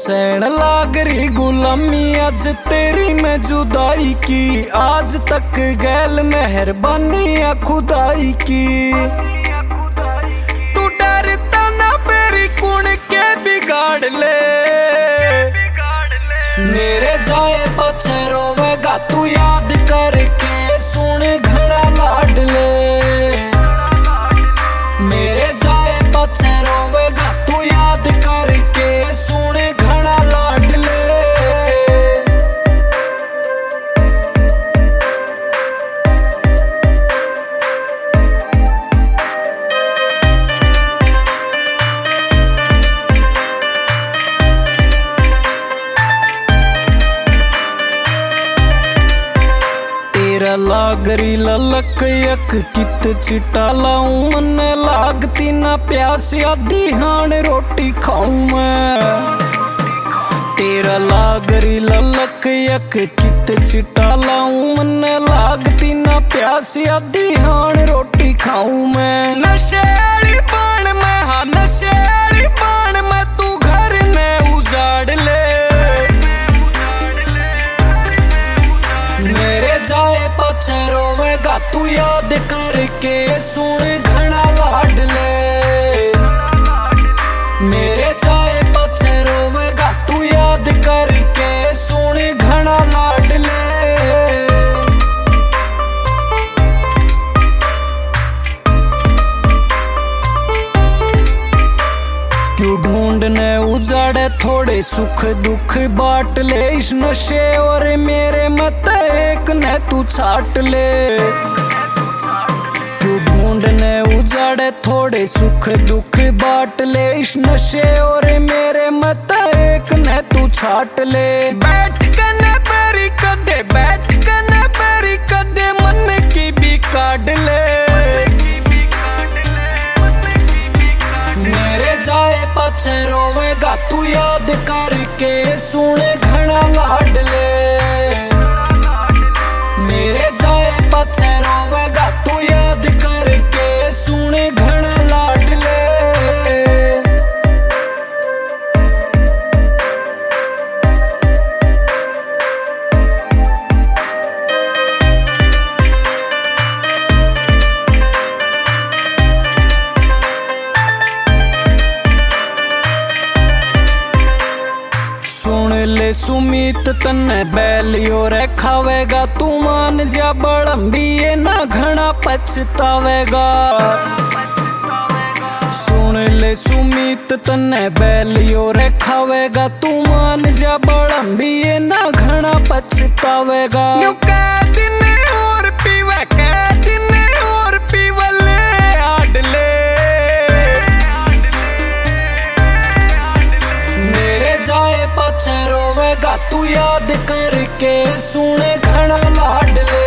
San लागरी गुलामी आज तेरी मैं जुदाई की, आज तक गैल मेहरबानी या खुदाई की। तू डरता ना मेरी कुण के बिगाड़ ले, मेरे जाए पछे रोवेगा तू याद करके सुन घड़ा लाड ले। मेरे जाए पछे रोवेगा तू याद करके सुन घड़ा लाड ले। तेरा लागरी ललक यक कित चिटा लाऊं, मन लागती ना प्यास आधी हाण रोटी खाऊं मैं। तेरा लागरी ललक यक कित चिटा लाऊं, मन लागती ना प्यास आधी हाण रोटी खाऊं मैं। नशे वाली बाण में, हाँ नशे वाली बाण में तू घर में उजाड़ ले। मेरे जाए पछे रोवेगा तू याद करके सुन घड़ा लाड ले। मेरे जाए पछे रोवेगा तू याद करके सुन घड़ा लाड ले। क्यों ढूंढने उजाड़े थोड़े सुख दुख बांट ले, इस नशे और मेरे मत एक ने तू छाट ले। क्यों ढूंढने उजाड़े थोड़े सुख दुख बांट ले, इस नशे और मेरे मत एक ने तू छाट ले। बैठ कने पैरी कदे, बैठ कने पैरी कदे मन की भी काट ले। मेरे जाए पछे रोवेगा तू याद करके सुन घड़ा लाड ले। मेरे जाए पछे रोवेगा तू याद करके सुन घड़ा लाड ले। सुन ले सुमित तन्ने बैलियो रे खावेगा, तू मान जा बड़म्बिए ना घना पछतावेगा। सुन ले सुमित तन्ने बैलियो रे खावेगा, तू मान जा बड़म्बिए ना घना पछतावेगा। कै दिन और पीवे, कै दिन और पीवे ले आड ले। मेरे जाए पछे रोवेगा तू याद करके सुन घड़ा लाड ले।